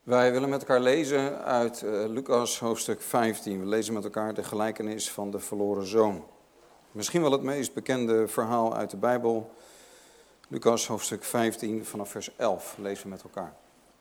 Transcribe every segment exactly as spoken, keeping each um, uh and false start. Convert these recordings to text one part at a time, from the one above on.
Wij willen met elkaar lezen uit uh, Lucas hoofdstuk vijftien. We lezen met elkaar de gelijkenis van de verloren zoon. Misschien wel het meest bekende verhaal uit de Bijbel. Lucas hoofdstuk vijftien vanaf vers elf lezen we met elkaar.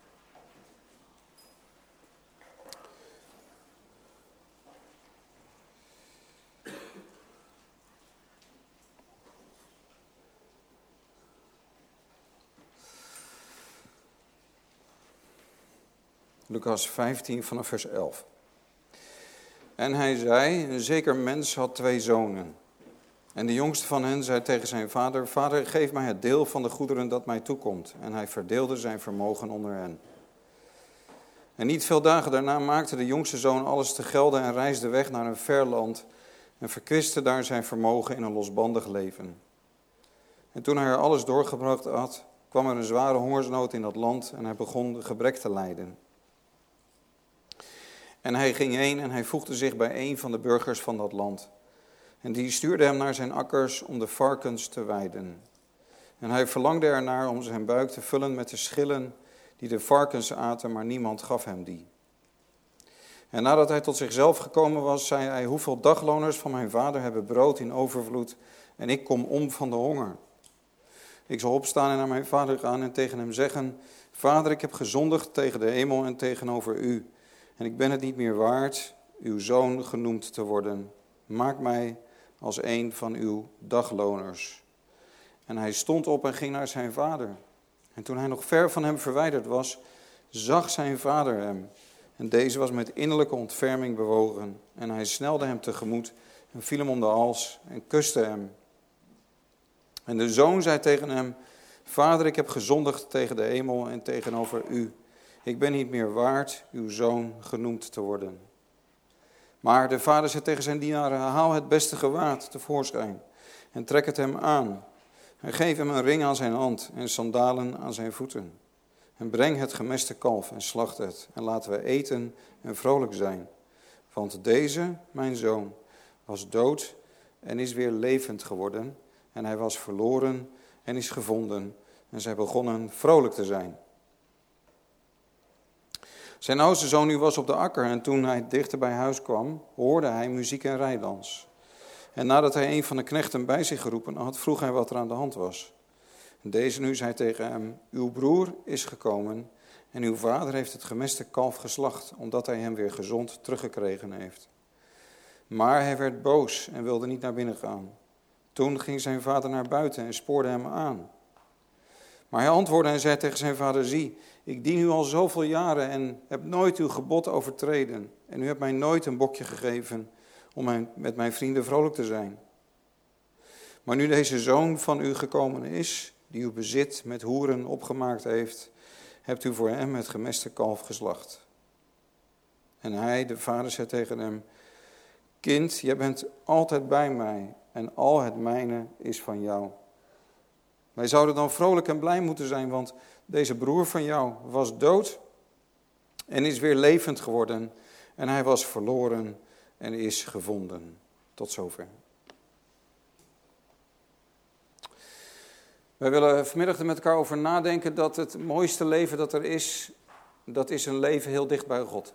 Lucas vijftien vanaf vers elf. En hij zei, een zeker mens had twee zonen. En de jongste van hen zei tegen zijn vader, vader, geef mij het deel van de goederen dat mij toekomt. En hij verdeelde zijn vermogen onder hen. En niet veel dagen daarna maakte de jongste zoon alles te gelden en reisde weg naar een ver land en verkwiste daar zijn vermogen in een losbandig leven. En toen hij er alles doorgebracht had, kwam er een zware hongersnood in dat land en hij begon gebrek te lijden. En hij ging heen en hij voegde zich bij een van de burgers van dat land. En die stuurde hem naar zijn akkers om de varkens te weiden. En hij verlangde ernaar om zijn buik te vullen met de schillen die de varkens aten, maar niemand gaf hem die. En nadat hij tot zichzelf gekomen was, zei hij, hoeveel dagloners van mijn vader hebben brood in overvloed en ik kom om van de honger. Ik zal opstaan en naar mijn vader gaan en tegen hem zeggen, vader, ik heb gezondigd tegen de hemel en tegenover u. En ik ben het niet meer waard uw zoon genoemd te worden. Maak mij als een van uw dagloners. En hij stond op en ging naar zijn vader. En toen hij nog ver van hem verwijderd was, zag zijn vader hem. En deze was met innerlijke ontferming bewogen. En hij snelde hem tegemoet en viel hem om de hals en kuste hem. En de zoon zei tegen hem, vader, ik heb gezondigd tegen de hemel en tegenover u. Ik ben niet meer waard uw zoon genoemd te worden. Maar de vader zei tegen zijn dienaren, haal het beste gewaad tevoorschijn en trek het hem aan. En geef hem een ring aan zijn hand en sandalen aan zijn voeten. En breng het gemeste kalf en slacht het en laten we eten en vrolijk zijn. Want deze, mijn zoon, was dood en is weer levend geworden. En hij was verloren en is gevonden. En zij begonnen vrolijk te zijn. Zijn oudste zoon nu was op de akker en toen hij dichter bij huis kwam, hoorde hij muziek en rijdans. En nadat hij een van de knechten bij zich geroepen had, vroeg hij wat er aan de hand was. En deze nu zei tegen hem, uw broer is gekomen en uw vader heeft het gemeste kalf geslacht, omdat hij hem weer gezond teruggekregen heeft. Maar hij werd boos en wilde niet naar binnen gaan. Toen ging zijn vader naar buiten en spoorde hem aan. Maar hij antwoordde en zei tegen zijn vader, zie, ik dien u al zoveel jaren en heb nooit uw gebod overtreden. En u hebt mij nooit een bokje gegeven om mijn, met mijn vrienden vrolijk te zijn. Maar nu deze zoon van u gekomen is, die uw bezit met hoeren opgemaakt heeft, hebt u voor hem het gemeste kalf geslacht. En hij, de vader, zei tegen hem, kind, jij bent altijd bij mij en al het mijne is van jou. Wij zouden dan vrolijk en blij moeten zijn, want deze broer van jou was dood en is weer levend geworden. En hij was verloren en is gevonden. Tot zover. Wij willen vanmiddag er met elkaar over nadenken dat het mooiste leven dat er is, dat is een leven heel dicht bij God.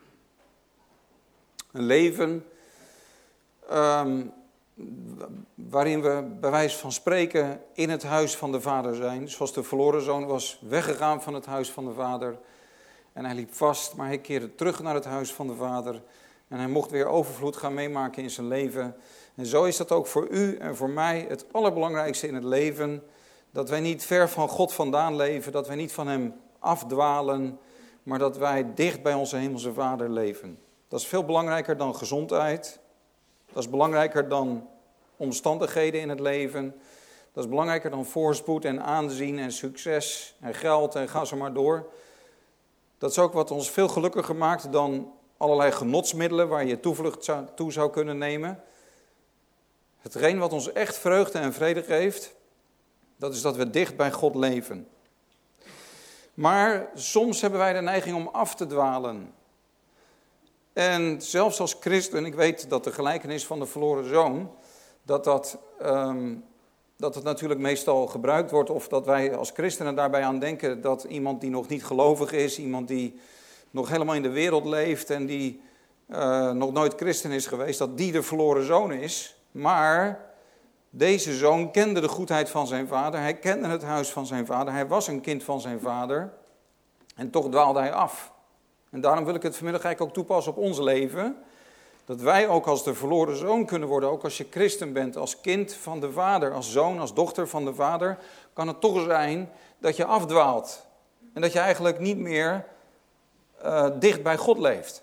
Een leven Um, waarin we bij wijze van spreken in het huis van de vader zijn. Zoals de verloren zoon was weggegaan van het huis van de vader. En hij liep vast, maar hij keerde terug naar het huis van de vader. En hij mocht weer overvloed gaan meemaken in zijn leven. En zo is dat ook voor u en voor mij het allerbelangrijkste in het leven. Dat wij niet ver van God vandaan leven. Dat wij niet van hem afdwalen. Maar dat wij dicht bij onze hemelse vader leven. Dat is veel belangrijker dan gezondheid. Dat is belangrijker dan omstandigheden in het leven. Dat is belangrijker dan voorspoed en aanzien en succes en geld en ga zo maar door. Dat is ook wat ons veel gelukkiger maakt dan allerlei genotsmiddelen waar je toevlucht toe zou kunnen nemen. Hetgeen wat ons echt vreugde en vrede geeft, dat is dat we dicht bij God leven. Maar soms hebben wij de neiging om af te dwalen. En zelfs als christen, ik weet dat de gelijkenis van de verloren zoon, dat dat, um, dat het natuurlijk meestal gebruikt wordt, of dat wij als christenen daarbij aan denken dat iemand die nog niet gelovig is, iemand die nog helemaal in de wereld leeft en die uh, nog nooit christen is geweest, dat die de verloren zoon is. Maar deze zoon kende de goedheid van zijn vader, hij kende het huis van zijn vader, hij was een kind van zijn vader en toch dwaalde hij af. En daarom wil ik het vanmiddag eigenlijk ook toepassen op ons leven. Dat wij ook als de verloren zoon kunnen worden, ook als je christen bent, als kind van de vader, als zoon, als dochter van de vader, kan het toch zijn dat je afdwaalt. En dat je eigenlijk niet meer uh, dicht bij God leeft.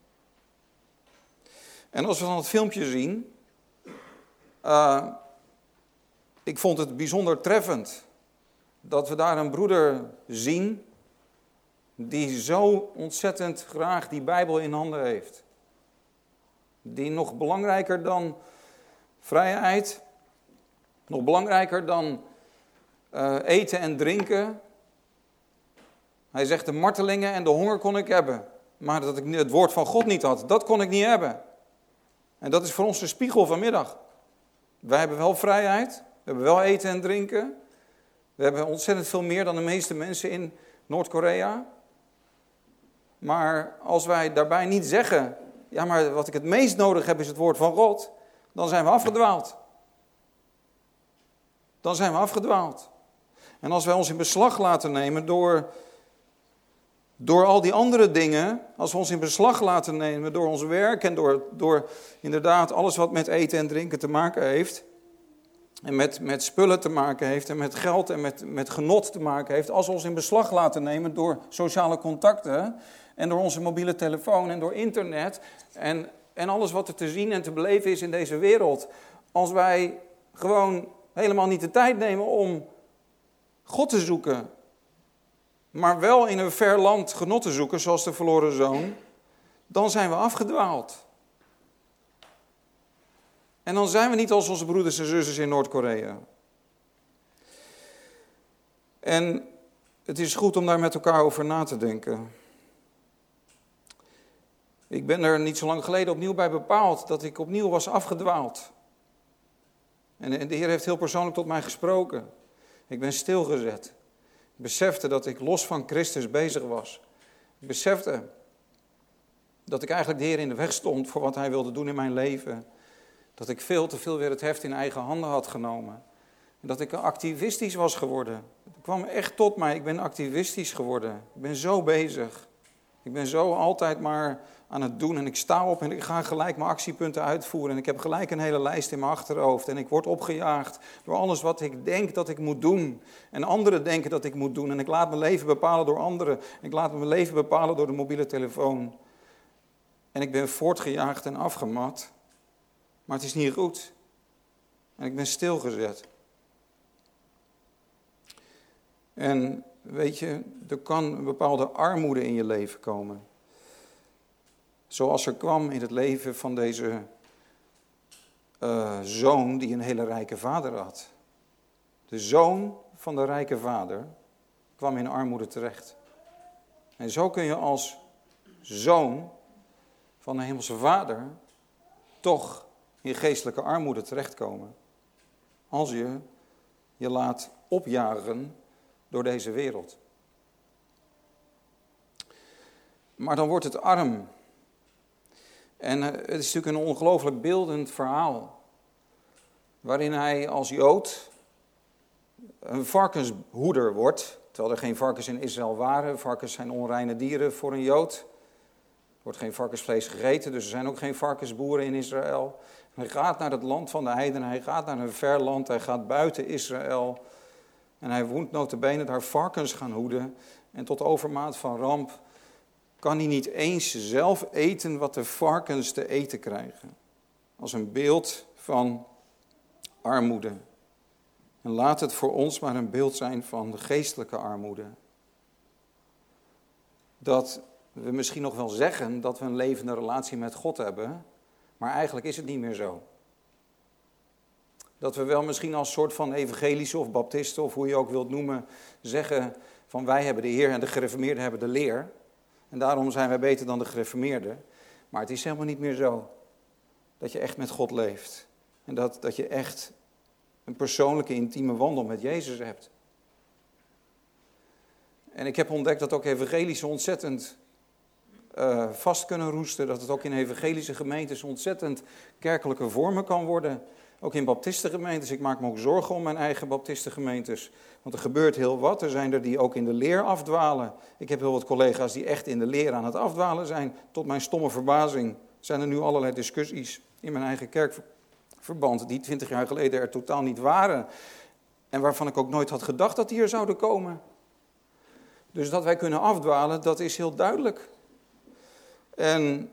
En als we dan het filmpje zien, uh, ik vond het bijzonder treffend dat we daar een broeder zien die zo ontzettend graag die Bijbel in handen heeft. Die nog belangrijker dan vrijheid, nog belangrijker dan uh, eten en drinken. Hij zegt de martelingen en de honger kon ik hebben, maar dat ik het woord van God niet had, dat kon ik niet hebben. En dat is voor ons de spiegel vanmiddag. Wij hebben wel vrijheid, we hebben wel eten en drinken. We hebben ontzettend veel meer dan de meeste mensen in Noord-Korea. Maar als wij daarbij niet zeggen, ja, maar wat ik het meest nodig heb is het woord van God, dan zijn we afgedwaald. Dan zijn we afgedwaald. En als wij ons in beslag laten nemen door, door al die andere dingen, als we ons in beslag laten nemen door ons werk en door, door inderdaad alles wat met eten en drinken te maken heeft, en met, met spullen te maken heeft en met geld en met, met genot te maken heeft, als we ons in beslag laten nemen door sociale contacten en door onze mobiele telefoon en door internet en, en alles wat er te zien en te beleven is in deze wereld, als wij gewoon helemaal niet de tijd nemen om God te zoeken, maar wel in een ver land genot te zoeken, zoals de verloren zoon, dan zijn we afgedwaald. En dan zijn we niet als onze broeders en zusters in Noord-Korea. En het is goed om daar met elkaar over na te denken. Ik ben er niet zo lang geleden opnieuw bij bepaald dat ik opnieuw was afgedwaald. En de Heer heeft heel persoonlijk tot mij gesproken. Ik ben stilgezet. Ik besefte dat ik los van Christus bezig was. Ik besefte dat ik eigenlijk de Heer in de weg stond voor wat Hij wilde doen in mijn leven. Dat ik veel te veel weer het heft in eigen handen had genomen. En dat ik activistisch was geworden. Het kwam echt tot mij. Ik ben activistisch geworden. Ik ben zo bezig. Ik ben zo altijd maar aan het doen. En ik sta op en ik ga gelijk mijn actiepunten uitvoeren. En ik heb gelijk een hele lijst in mijn achterhoofd. En ik word opgejaagd door alles wat ik denk dat ik moet doen. En anderen denken dat ik moet doen. En ik laat mijn leven bepalen door anderen. Ik laat mijn leven bepalen door de mobiele telefoon. En ik ben voortgejaagd en afgemat. Maar het is niet goed. En ik ben stilgezet. En weet je, er kan een bepaalde armoede in je leven komen. Zoals er kwam in het leven van deze uh, zoon die een hele rijke vader had. De zoon van de rijke vader kwam in armoede terecht. En zo kun je als zoon van de hemelse vader toch in geestelijke armoede terechtkomen. Als je je laat opjagen door deze wereld. Maar dan wordt het arm. En het is natuurlijk een ongelooflijk beeldend verhaal. Waarin hij als Jood een varkenshoeder wordt. Terwijl er geen varkens in Israël waren. Varkens zijn onreine dieren voor een Jood. Er wordt geen varkensvlees gegeten, dus er zijn ook geen varkensboeren in Israël. Hij gaat naar het land van de heidenen, hij gaat naar een ver land, hij gaat buiten Israël. En hij moet nota bene daar varkens gaan hoeden. En tot overmaat van ramp kan hij niet eens zelf eten wat de varkens te eten krijgen. Als een beeld van armoede. En laat het voor ons maar een beeld zijn van de geestelijke armoede. Dat we misschien nog wel zeggen dat we een levende relatie met God hebben, maar eigenlijk is het niet meer zo. Dat we wel misschien als soort van evangelische of baptisten, of hoe je ook wilt noemen, zeggen van wij hebben de Heer en de gereformeerden hebben de leer. En daarom zijn wij beter dan de gereformeerden. Maar het is helemaal niet meer zo dat je echt met God leeft. En dat, dat je echt een persoonlijke, intieme wandel met Jezus hebt. En ik heb ontdekt dat ook evangelische ontzettend uh, vast kunnen roesten. Dat het ook in evangelische gemeentes ontzettend kerkelijke vormen kan worden. Ook in baptistengemeentes. Ik maak me ook zorgen om mijn eigen baptistengemeentes. Want er gebeurt heel wat. Er zijn er die ook in de leer afdwalen. Ik heb heel wat collega's die echt in de leer aan het afdwalen zijn. Tot mijn stomme verbazing zijn er nu allerlei discussies in mijn eigen kerkverband. Die twintig jaar geleden er totaal niet waren. En waarvan ik ook nooit had gedacht dat die er zouden komen. Dus dat wij kunnen afdwalen, dat is heel duidelijk. En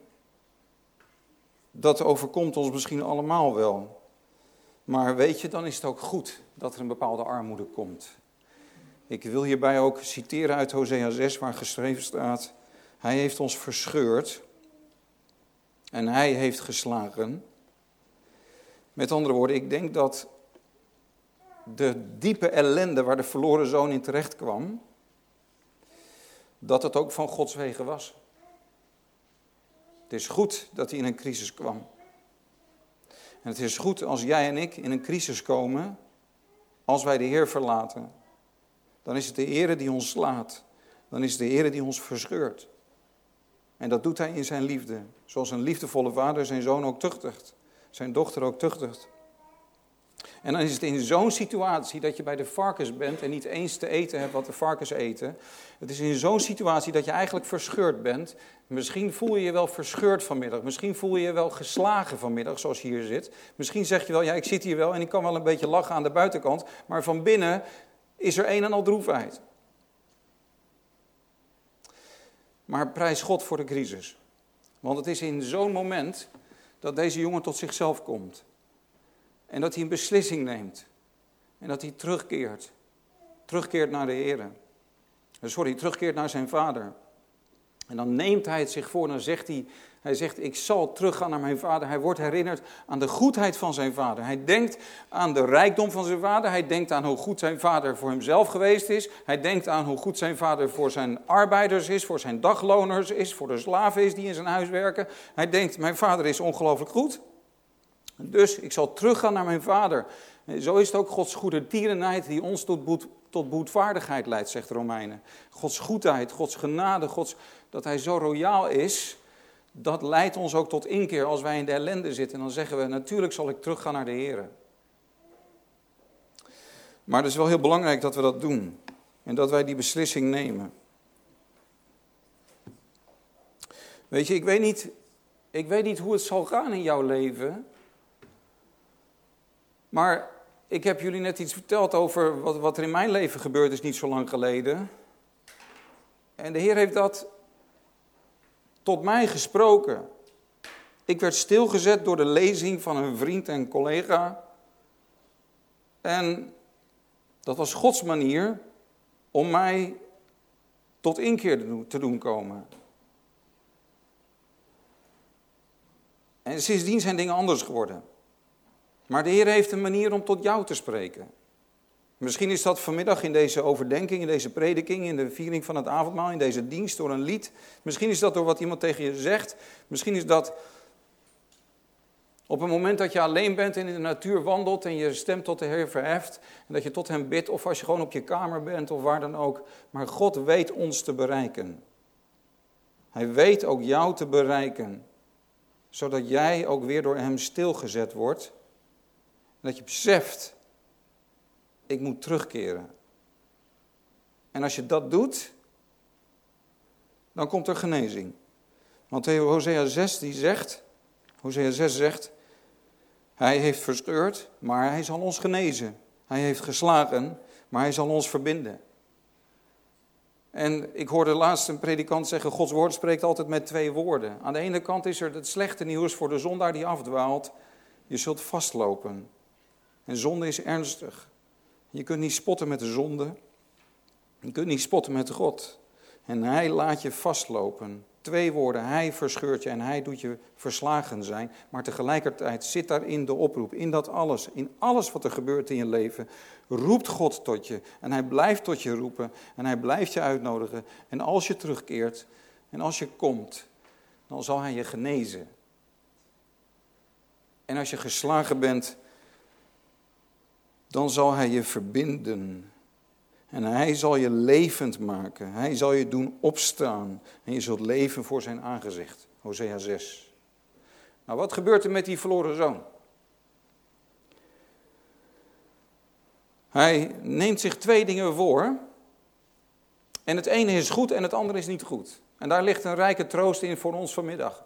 dat overkomt ons misschien allemaal wel. Maar weet je, dan is het ook goed dat er een bepaalde armoede komt. Ik wil hierbij ook citeren uit Hosea zes, waar geschreven staat: Hij heeft ons verscheurd en hij heeft geslagen. Met andere woorden, ik denk dat de diepe ellende waar de verloren zoon in terecht kwam, dat het ook van Gods wegen was. Het is goed dat hij in een crisis kwam. En het is goed als jij en ik in een crisis komen, als wij de Heer verlaten. Dan is het de Heer die ons slaat. Dan is het de Heer die ons verscheurt. En dat doet hij in zijn liefde. Zoals een liefdevolle vader zijn zoon ook tuchtigt. Zijn dochter ook tuchtigt. En dan is het in zo'n situatie dat je bij de varkens bent en niet eens te eten hebt wat de varkens eten. Het is in zo'n situatie dat je eigenlijk verscheurd bent. Misschien voel je je wel verscheurd vanmiddag. Misschien voel je je wel geslagen vanmiddag, zoals je hier zit. Misschien zeg je wel, ja, ik zit hier wel en ik kan wel een beetje lachen aan de buitenkant. Maar van binnen is er een en al droefheid. Maar prijs God voor de crisis. Want het is in zo'n moment dat deze jongen tot zichzelf komt. En dat hij een beslissing neemt. En dat hij terugkeert. Terugkeert naar de Heer. Sorry, terugkeert naar zijn vader. En dan neemt hij het zich voor en dan zegt hij, hij zegt, ik zal teruggaan naar mijn vader. Hij wordt herinnerd aan de goedheid van zijn vader. Hij denkt aan de rijkdom van zijn vader. Hij denkt aan hoe goed zijn vader voor hemzelf geweest is. Hij denkt aan hoe goed zijn vader voor zijn arbeiders is, voor zijn dagloners is, voor de slaven is die in zijn huis werken. Hij denkt, mijn vader is ongelooflijk goed. Dus ik zal teruggaan naar mijn vader. En zo is het ook Gods goede tierenheid die ons tot, boet, tot boetvaardigheid leidt, zegt de Romeinen. Gods goedheid, Gods genade, Gods, dat hij zo royaal is, dat leidt ons ook tot inkeer als wij in de ellende zitten. En dan zeggen we, natuurlijk zal ik teruggaan naar de Heer. Maar het is wel heel belangrijk dat we dat doen. En dat wij die beslissing nemen. Weet je, ik weet niet, ik weet niet hoe het zal gaan in jouw leven. Maar ik heb jullie net iets verteld over wat, wat er in mijn leven gebeurd is niet zo lang geleden. En de Heer heeft dat tot mij gesproken. Ik werd stilgezet door de lezing van een vriend en collega. En dat was Gods manier om mij tot inkeer te doen komen. En sindsdien zijn dingen anders geworden. Maar de Heer heeft een manier om tot jou te spreken. Misschien is dat vanmiddag in deze overdenking, in deze prediking, in de viering van het avondmaal, in deze dienst door een lied. Misschien is dat door wat iemand tegen je zegt. Misschien is dat op een moment dat je alleen bent en in de natuur wandelt en je stem tot de Heer verheft. En dat je tot hem bidt of als je gewoon op je kamer bent of waar dan ook. Maar God weet ons te bereiken. Hij weet ook jou te bereiken. Zodat jij ook weer door hem stilgezet wordt. En dat je beseft, ik moet terugkeren. En als je dat doet, dan komt er genezing. Want Hosea zes die zegt, Hosea zes zegt, hij heeft verscheurd, maar hij zal ons genezen. Hij heeft geslagen, maar hij zal ons verbinden. En ik hoorde laatst een predikant zeggen, Gods woord spreekt altijd met twee woorden. Aan de ene kant is er het slechte nieuws voor de zondaar die afdwaalt. Je zult vastlopen. En zonde is ernstig. Je kunt niet spotten met de zonde. Je kunt niet spotten met God. En hij laat je vastlopen. Twee woorden, hij verscheurt je en hij doet je verslagen zijn. Maar tegelijkertijd zit daarin de oproep, in dat alles, in alles wat er gebeurt in je leven. Roept God tot je en hij blijft tot je roepen en hij blijft je uitnodigen. En als je terugkeert en als je komt, dan zal hij je genezen. En als je geslagen bent, dan zal hij je verbinden. En hij zal je levend maken. Hij zal je doen opstaan. En je zult leven voor zijn aangezicht. Hosea zes. Nou, wat gebeurt er met die verloren zoon? Hij neemt zich twee dingen voor. En het ene is goed en het andere is niet goed. En daar ligt een rijke troost in voor ons vanmiddag.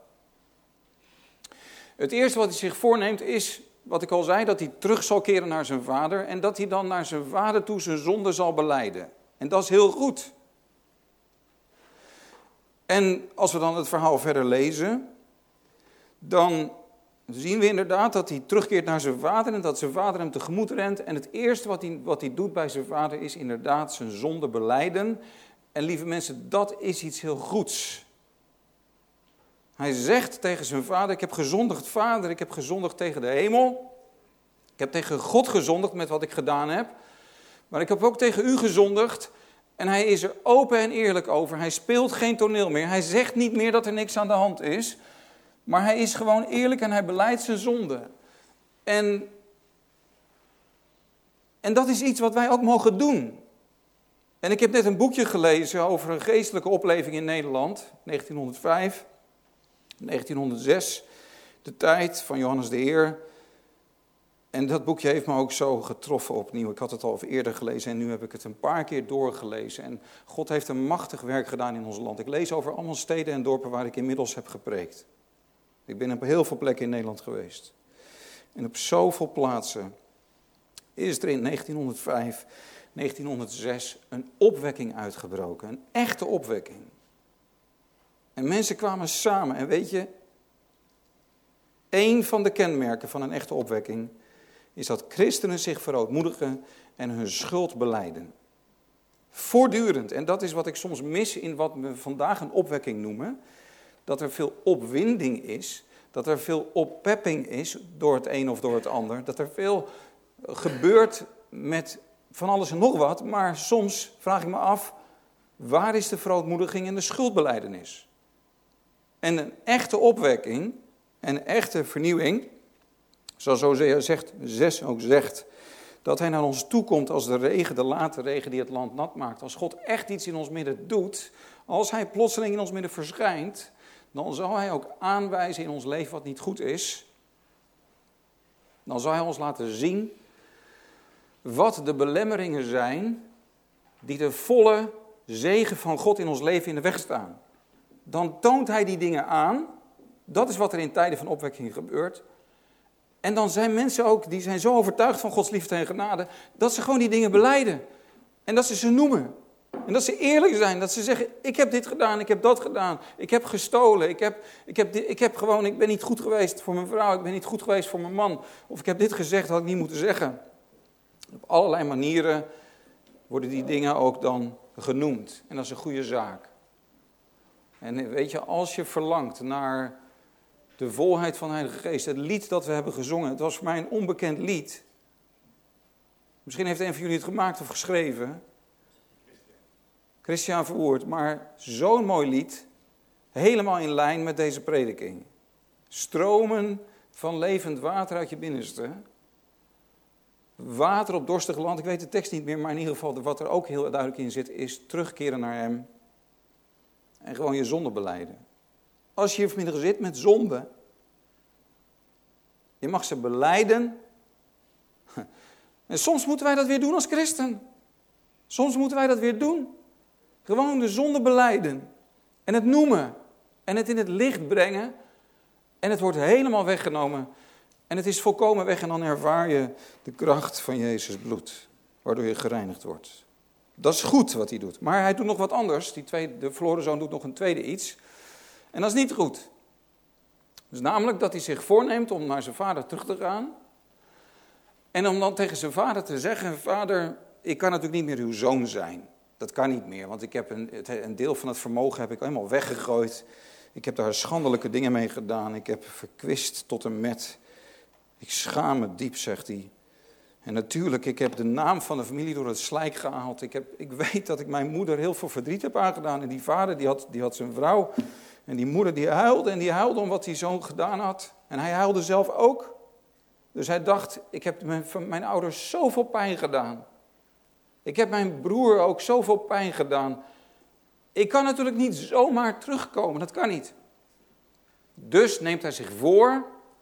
Het eerste wat hij zich voorneemt is, wat ik al zei, dat hij terug zal keren naar zijn vader. En dat hij dan naar zijn vader toe zijn zonde zal belijden. En dat is heel goed. En als we dan het verhaal verder lezen, dan zien we inderdaad dat hij terugkeert naar zijn vader en dat zijn vader hem tegemoet rent. En het eerste wat hij, wat hij doet bij zijn vader is inderdaad zijn zonde belijden. En lieve mensen, dat is iets heel goeds. Hij zegt tegen zijn vader, ik heb gezondigd vader, ik heb gezondigd tegen de hemel. Ik heb tegen God gezondigd met wat ik gedaan heb. Maar ik heb ook tegen u gezondigd. En hij is er open en eerlijk over. Hij speelt geen toneel meer. Hij zegt niet meer dat er niks aan de hand is. Maar hij is gewoon eerlijk en hij belijdt zijn zonde. En, en dat is iets wat wij ook mogen doen. En ik heb net een boekje gelezen over een geestelijke opleving in Nederland. negentienhonderdvijf, negentienhonderdzes. De tijd van Johannes de Heer. En dat boekje heeft me ook zo getroffen opnieuw. Ik had het al eerder gelezen en nu heb ik het een paar keer doorgelezen. En God heeft een machtig werk gedaan in ons land. Ik lees over allemaal steden en dorpen waar ik inmiddels heb gepreekt. Ik ben op heel veel plekken in Nederland geweest. En op zoveel plaatsen is er in negentienhonderdvijf, negentienhonderdzes een opwekking uitgebroken. Een echte opwekking. En mensen kwamen samen. En weet je, één van de kenmerken van een echte opwekking is dat christenen zich verootmoedigen en hun schuld belijden. Voortdurend. En dat is wat ik soms mis in wat we vandaag een opwekking noemen. Dat er veel opwinding is. Dat er veel oppepping is door het een of door het ander. Dat er veel gebeurt met van alles en nog wat. Maar soms vraag ik me af, waar is de verootmoediging en de schuldbelijdenis? En een echte opwekking en een echte vernieuwing, zoals Hosea zegt, zes ook zegt, dat hij naar ons toe komt als de regen, de late regen die het land nat maakt. Als God echt iets in ons midden doet, als hij plotseling in ons midden verschijnt, dan zal hij ook aanwijzen in ons leven wat niet goed is. Dan zal hij ons laten zien wat de belemmeringen zijn die de volle zegen van God in ons leven in de weg staan. Dan toont hij die dingen aan. Dat is wat er in tijden van opwekking gebeurt. En dan zijn mensen ook, die zijn zo overtuigd van Gods liefde en genade, dat ze gewoon die dingen belijden. En dat ze ze noemen. En dat ze eerlijk zijn, dat ze zeggen, ik heb dit gedaan, ik heb dat gedaan. Ik heb gestolen, ik, heb, ik, heb dit, ik, heb gewoon, ik ben niet goed geweest voor mijn vrouw, ik ben niet goed geweest voor mijn man. Of ik heb dit gezegd, had ik niet moeten zeggen. Op allerlei manieren worden die dingen ook dan genoemd. En dat is een goede zaak. En weet je, als je verlangt naar de volheid van de Heilige Geest, het lied dat we hebben gezongen, het was voor mij een onbekend lied. Misschien heeft een van jullie het gemaakt of geschreven. Christian Verwoerd, maar zo'n mooi lied, helemaal in lijn met deze prediking. Stromen van levend water uit je binnenste. Water op dorstig land, ik weet de tekst niet meer, maar in ieder geval wat er ook heel duidelijk in zit, is terugkeren naar hem. En gewoon je zonde belijden. Als je hier vanmiddag zit met zonde, je mag ze belijden. En soms moeten wij dat weer doen als christen. Soms moeten wij dat weer doen. Gewoon de zonde belijden. En het noemen. En het in het licht brengen. En het wordt helemaal weggenomen. En het is volkomen weg en dan ervaar je de kracht van Jezus bloed. Waardoor je gereinigd wordt. Dat is goed wat hij doet. Maar hij doet nog wat anders. Die tweede, de verloren zoon doet nog een tweede iets. En dat is niet goed. Dus namelijk dat hij zich voorneemt om naar zijn vader terug te gaan. En om dan tegen zijn vader te zeggen, vader, ik kan natuurlijk niet meer uw zoon zijn. Dat kan niet meer, want ik heb een, een deel van het vermogen heb ik helemaal weggegooid. Ik heb daar schandelijke dingen mee gedaan. Ik heb verkwist tot en met. Ik schaam me diep, zegt hij. En natuurlijk, ik heb de naam van de familie door het slijk gehaald. Ik, heb, ik weet dat ik mijn moeder heel veel verdriet heb aangedaan. En die vader, die had, die had zijn vrouw. En die moeder, die huilde. En die huilde om wat die zoon gedaan had. En hij huilde zelf ook. Dus hij dacht, ik heb mijn, mijn ouders zoveel pijn gedaan. Ik heb mijn broer ook zoveel pijn gedaan. Ik kan natuurlijk niet zomaar terugkomen, dat kan niet. Dus neemt hij zich voor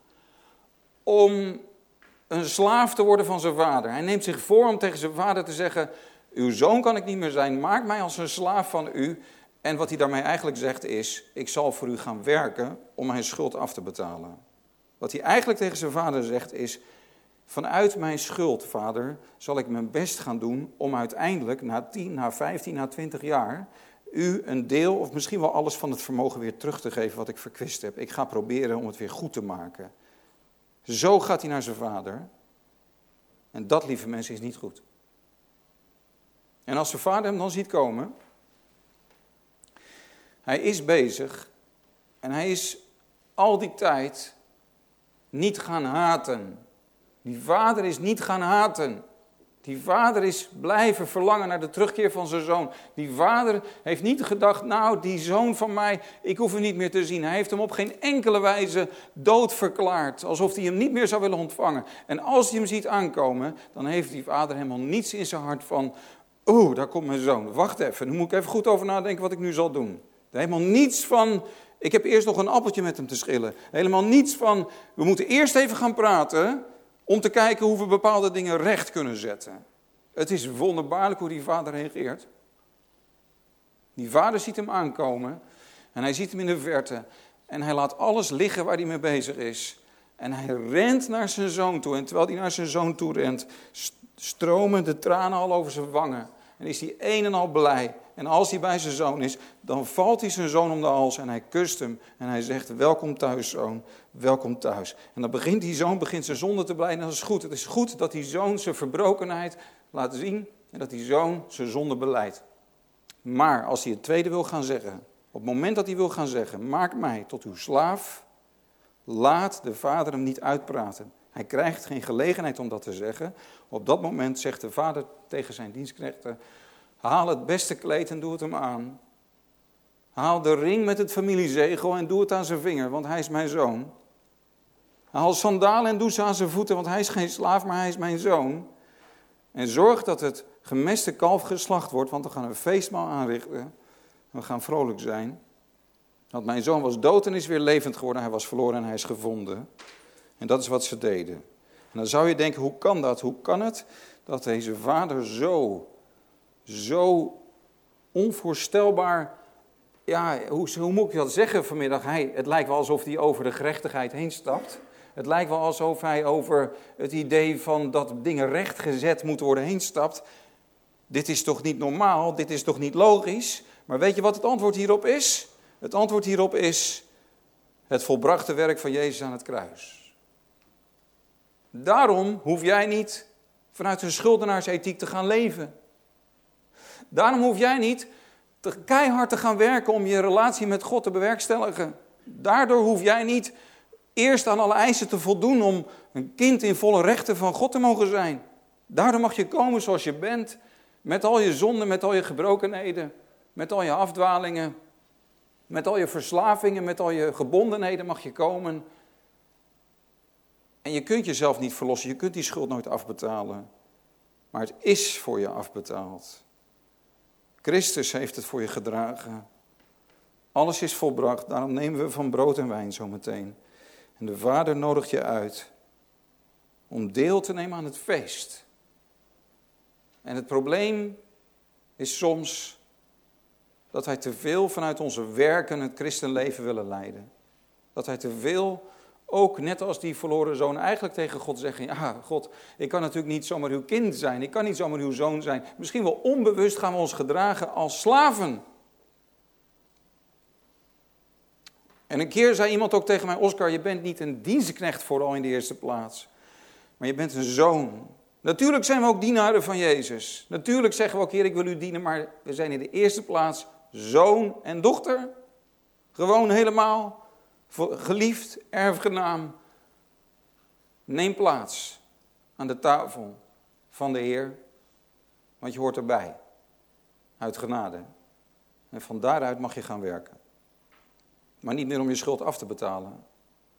om een slaaf te worden van zijn vader. Hij neemt zich voor om tegen zijn vader te zeggen, uw zoon kan ik niet meer zijn, maak mij als een slaaf van u. En wat hij daarmee eigenlijk zegt is, ik zal voor u gaan werken om mijn schuld af te betalen. Wat hij eigenlijk tegen zijn vader zegt is, vanuit mijn schuld, vader, zal ik mijn best gaan doen om uiteindelijk na tien, na vijftien, na twintig jaar u een deel of misschien wel alles van het vermogen weer terug te geven wat ik verkwist heb. Ik ga proberen om het weer goed te maken. Zo gaat hij naar zijn vader. En dat, lieve mensen, is niet goed. En als zijn vader hem dan ziet komen, hij is bezig en hij is al die tijd niet gaan haten. Die vader is niet gaan haten. Die vader is blijven verlangen naar de terugkeer van zijn zoon. Die vader heeft niet gedacht, nou die zoon van mij, ik hoef hem niet meer te zien. Hij heeft hem op geen enkele wijze dood verklaard. Alsof hij hem niet meer zou willen ontvangen. En als hij hem ziet aankomen, dan heeft die vader helemaal niets in zijn hart van, oeh, daar komt mijn zoon. Wacht even, nu moet ik even goed over nadenken wat ik nu zal doen. Helemaal niets van, ik heb eerst nog een appeltje met hem te schillen. Helemaal niets van, we moeten eerst even gaan praten om te kijken hoe we bepaalde dingen recht kunnen zetten. Het is wonderbaarlijk hoe die vader reageert. Die vader ziet hem aankomen en hij ziet hem in de verte. En hij laat alles liggen waar hij mee bezig is. En hij rent naar zijn zoon toe. En terwijl hij naar zijn zoon toe rent, stromen de tranen al over zijn wangen. En is hij een en al blij. En als hij bij zijn zoon is, dan valt hij zijn zoon om de hals en hij kust hem. En hij zegt, welkom thuis zoon, welkom thuis. En dan begint die zoon begint zijn zonde te blijden. En dat is goed. Het is goed dat die zoon zijn verbrokenheid laat zien. En dat die zoon zijn zonde belijdt. Maar als hij het tweede wil gaan zeggen, op het moment dat hij wil gaan zeggen, maak mij tot uw slaaf, laat de vader hem niet uitpraten. Hij krijgt geen gelegenheid om dat te zeggen. Op dat moment zegt de vader tegen zijn dienstknechten, haal het beste kleed en doe het hem aan. Haal de ring met het familiezegel en doe het aan zijn vinger, want hij is mijn zoon. Haal sandalen en doe ze aan zijn voeten, want hij is geen slaaf, maar hij is mijn zoon. En zorg dat het gemeste kalf geslacht wordt, want we gaan een feestmaal aanrichten. We gaan vrolijk zijn. Want mijn zoon was dood en is weer levend geworden. Hij was verloren en hij is gevonden. En dat is wat ze deden. En dan zou je denken, hoe kan dat? Hoe kan het dat deze vader zo, zo onvoorstelbaar, ja, hoe, hoe moet ik dat zeggen vanmiddag? Hij, het lijkt wel alsof hij over de gerechtigheid heen stapt. Het lijkt wel alsof hij over het idee van dat dingen rechtgezet moeten worden heen stapt. Dit is toch niet normaal? Dit is toch niet logisch? Maar weet je wat het antwoord hierop is? Het antwoord hierop is het volbrachte werk van Jezus aan het kruis. Daarom hoef jij niet vanuit een schuldenaarsethiek te gaan leven. Daarom hoef jij niet te, keihard te gaan werken om je relatie met God te bewerkstelligen. Daardoor hoef jij niet eerst aan alle eisen te voldoen om een kind in volle rechten van God te mogen zijn. Daardoor mag je komen zoals je bent, met al je zonden, met al je gebrokenheden, met al je afdwalingen, met al je verslavingen, met al je gebondenheden mag je komen. En je kunt jezelf niet verlossen, je kunt die schuld nooit afbetalen. Maar het is voor je afbetaald. Christus heeft het voor je gedragen. Alles is volbracht, daarom nemen we van brood en wijn zometeen. En de Vader nodigt je uit om deel te nemen aan het feest. En het probleem is soms dat wij te veel vanuit onze werken het christenleven willen leiden. Dat wij te veel, ook net als die verloren zoon, eigenlijk tegen God zeggen, ja God, ik kan natuurlijk niet zomaar uw kind zijn, ik kan niet zomaar uw zoon zijn. Misschien wel onbewust gaan we ons gedragen als slaven. En een keer zei iemand ook tegen mij, Oscar, je bent niet een dienstknecht vooral in de eerste plaats, maar je bent een zoon. Natuurlijk zijn we ook dienaren van Jezus. Natuurlijk zeggen we ook, Heer, ik wil u dienen, maar we zijn in de eerste plaats zoon en dochter. Gewoon helemaal geliefd, erfgenaam. Neem plaats aan de tafel van de Heer, want je hoort erbij. Uit genade. En van daaruit mag je gaan werken. Maar niet meer om je schuld af te betalen.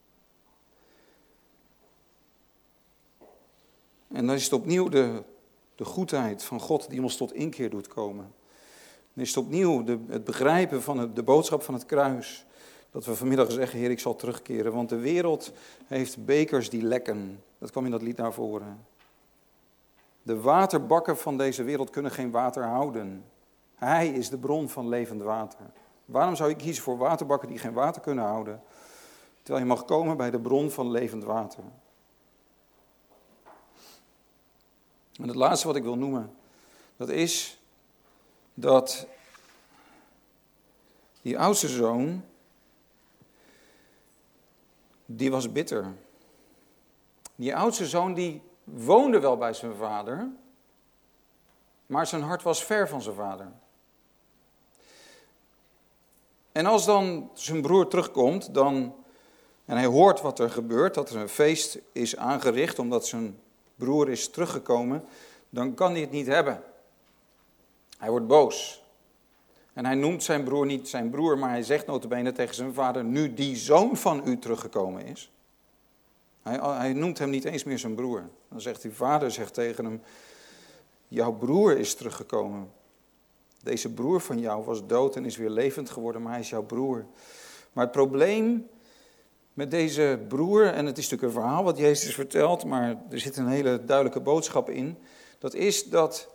En dan is het opnieuw de De goedheid van God die ons tot inkeer doet komen. Dan is het opnieuw de, het begrijpen van het, de boodschap van het kruis. Dat we vanmiddag zeggen, Heer, ik zal terugkeren. Want de wereld heeft bekers die lekken. Dat kwam in dat lied naar voren. De waterbakken van deze wereld kunnen geen water houden. Hij is de bron van levend water. Waarom zou je kiezen voor waterbakken die geen water kunnen houden? Terwijl je mag komen bij de bron van levend water. En het laatste wat ik wil noemen, dat is dat die oudste zoon, die was bitter. Die oudste zoon die woonde wel bij zijn vader, maar zijn hart was ver van zijn vader. En als dan zijn broer terugkomt, dan, en hij hoort wat er gebeurt, dat er een feest is aangericht omdat zijn broer is teruggekomen, dan kan hij het niet hebben. Hij wordt boos. En hij noemt zijn broer niet zijn broer, maar hij zegt nota bene tegen zijn vader, nu die zoon van u teruggekomen is. Hij, hij noemt hem niet eens meer zijn broer. Dan zegt die vader zegt tegen hem, jouw broer is teruggekomen. Deze broer van jou was dood en is weer levend geworden, maar hij is jouw broer. Maar het probleem met deze broer, en het is natuurlijk een verhaal wat Jezus vertelt, maar er zit een hele duidelijke boodschap in. Dat is dat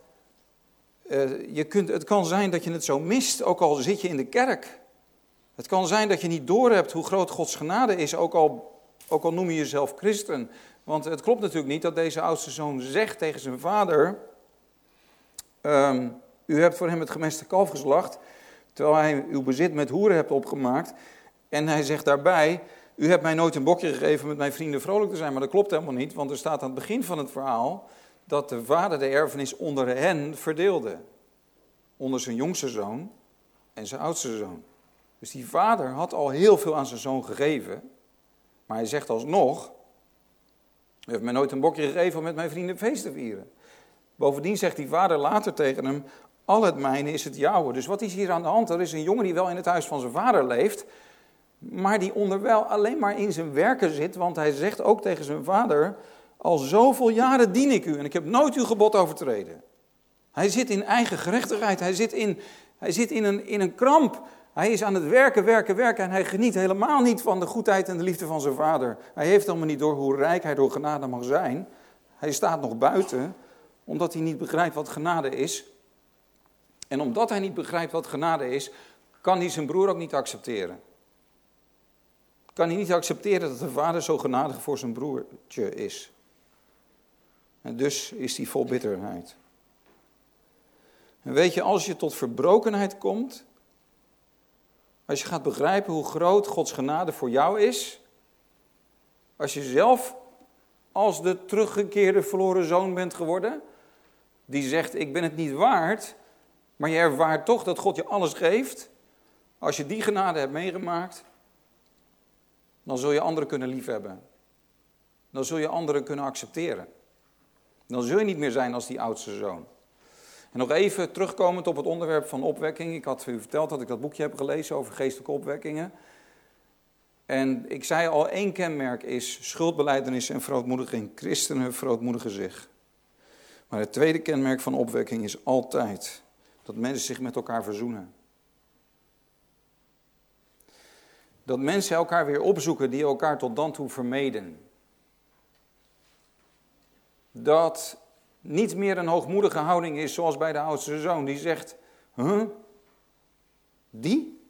uh, je kunt, het kan zijn dat je het zo mist, ook al zit je in de kerk. Het kan zijn dat je niet doorhebt hoe groot Gods genade is, ook al, ook al noem je jezelf christen. Want het klopt natuurlijk niet dat deze oudste zoon zegt tegen zijn vader, Um, u hebt voor hem het gemeste kalf geslacht, terwijl hij uw bezit met hoeren hebt opgemaakt. En hij zegt daarbij, u hebt mij nooit een bokje gegeven met mijn vrienden vrolijk te zijn. Maar dat klopt helemaal niet, want er staat aan het begin van het verhaal dat de vader de erfenis onder hen verdeelde. Onder zijn jongste zoon en zijn oudste zoon. Dus die vader had al heel veel aan zijn zoon gegeven. Maar hij zegt alsnog, u hebt mij nooit een bokje gegeven om met mijn vrienden feest te vieren. Bovendien zegt die vader later tegen hem, al het mijne is het jouwe. Dus wat is hier aan de hand? Er is een jongen die wel in het huis van zijn vader leeft, maar die onderwijl alleen maar in zijn werken zit, want hij zegt ook tegen zijn vader, al zoveel jaren dien ik u en ik heb nooit uw gebod overtreden. Hij zit in eigen gerechtigheid, hij zit in, hij zit in, een, in een kramp. Hij is aan het werken, werken, werken en hij geniet helemaal niet van de goedheid en de liefde van zijn vader. Hij heeft helemaal niet door hoe rijk hij door genade mag zijn. Hij staat nog buiten, omdat hij niet begrijpt wat genade is. En omdat hij niet begrijpt wat genade is, kan hij zijn broer ook niet accepteren. Kan hij niet accepteren dat de vader zo genadig voor zijn broertje is. En dus is hij vol bitterheid. En weet je, als je tot verbrokenheid komt, als je gaat begrijpen hoe groot Gods genade voor jou is, als je zelf als de teruggekeerde verloren zoon bent geworden, die zegt, ik ben het niet waard, maar je ervaart toch dat God je alles geeft. Als je die genade hebt meegemaakt, dan zul je anderen kunnen liefhebben. Dan zul je anderen kunnen accepteren. Dan zul je niet meer zijn als die oudste zoon. En nog even terugkomend op het onderwerp van opwekking. Ik had u verteld dat ik dat boekje heb gelezen over geestelijke opwekkingen. En ik zei al, één kenmerk is schuldbelijdenis en verootmoediging. Christenen verootmoedigen zich. Maar het tweede kenmerk van opwekking is altijd dat mensen zich met elkaar verzoenen. Dat mensen elkaar weer opzoeken die elkaar tot dan toe vermeden. Dat niet meer een hoogmoedige houding is zoals bij de oudste zoon. Die zegt, huh? Die?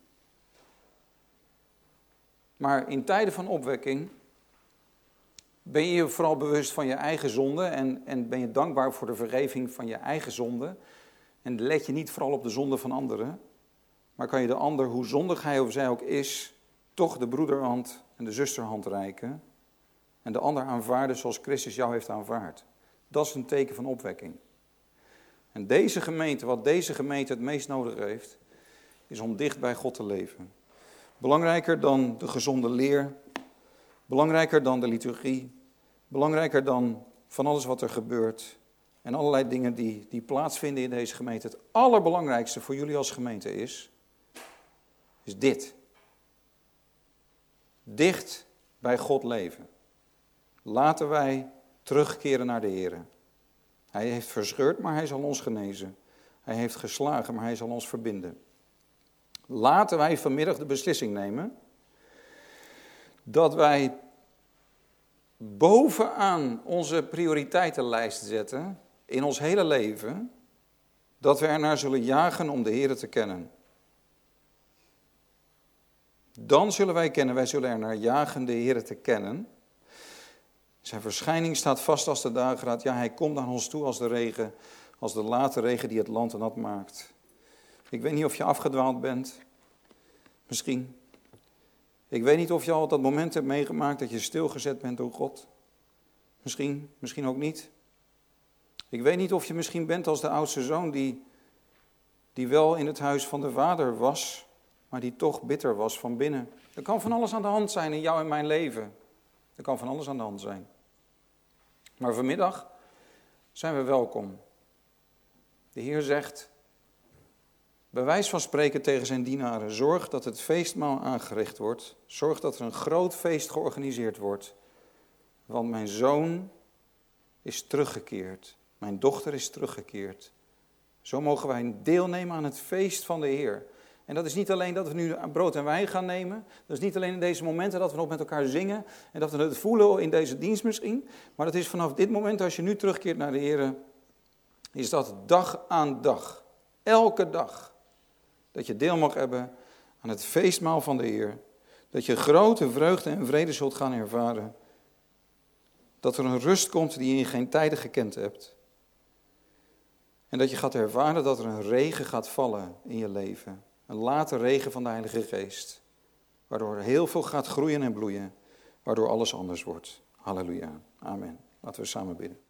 Maar in tijden van opwekking ben je je vooral bewust van je eigen zonde en, en ben je dankbaar voor de vergeving van je eigen zonde. En let je niet vooral op de zonde van anderen, maar kan je de ander, hoe zondig hij of zij ook is, toch de broederhand en de zusterhand reiken en de ander aanvaarden zoals Christus jou heeft aanvaard. Dat is een teken van opwekking. En deze gemeente, wat deze gemeente het meest nodig heeft, is om dicht bij God te leven. Belangrijker dan de gezonde leer, belangrijker dan de liturgie, belangrijker dan van alles wat er gebeurt en allerlei dingen die, die plaatsvinden in deze gemeente. Het allerbelangrijkste voor jullie als gemeente is, is dit. Dicht bij God leven. Laten wij terugkeren naar de Heer. Hij heeft verscheurd, maar hij zal ons genezen. Hij heeft geslagen, maar hij zal ons verbinden. Laten wij vanmiddag de beslissing nemen dat wij bovenaan onze prioriteitenlijst zetten in ons hele leven, dat we ernaar zullen jagen om de Heere te kennen. Dan zullen wij kennen, wij zullen ernaar jagen de Heere te kennen. Zijn verschijning staat vast als de dageraad. Ja, hij komt naar ons toe als de regen, als de late regen die het land nat maakt. Ik weet niet of je afgedwaald bent. Misschien. Ik weet niet of je al dat moment hebt meegemaakt dat je stilgezet bent door God. Misschien, misschien ook niet. Ik weet niet of je misschien bent als de oudste zoon die, die wel in het huis van de vader was, maar die toch bitter was van binnen. Er kan van alles aan de hand zijn in jou en mijn leven. Er kan van alles aan de hand zijn. Maar vanmiddag zijn we welkom. De Heer zegt, bij wijze van spreken tegen zijn dienaren, zorg dat het feestmaal aangericht wordt. Zorg dat er een groot feest georganiseerd wordt. Want mijn zoon is teruggekeerd. Mijn dochter is teruggekeerd. Zo mogen wij deelnemen aan het feest van de Heer. En dat is niet alleen dat we nu brood en wijn gaan nemen. Dat is niet alleen in deze momenten dat we nog met elkaar zingen. En dat we het voelen in deze dienst misschien. Maar dat is vanaf dit moment, als je nu terugkeert naar de Heer, is dat dag aan dag. Elke dag. Dat je deel mag hebben aan het feestmaal van de Heer. Dat je grote vreugde en vrede zult gaan ervaren. Dat er een rust komt die je in geen tijden gekend hebt. En dat je gaat ervaren dat er een regen gaat vallen in je leven. Een late regen van de Heilige Geest. Waardoor er heel veel gaat groeien en bloeien. Waardoor alles anders wordt. Halleluja. Amen. Laten we samen bidden.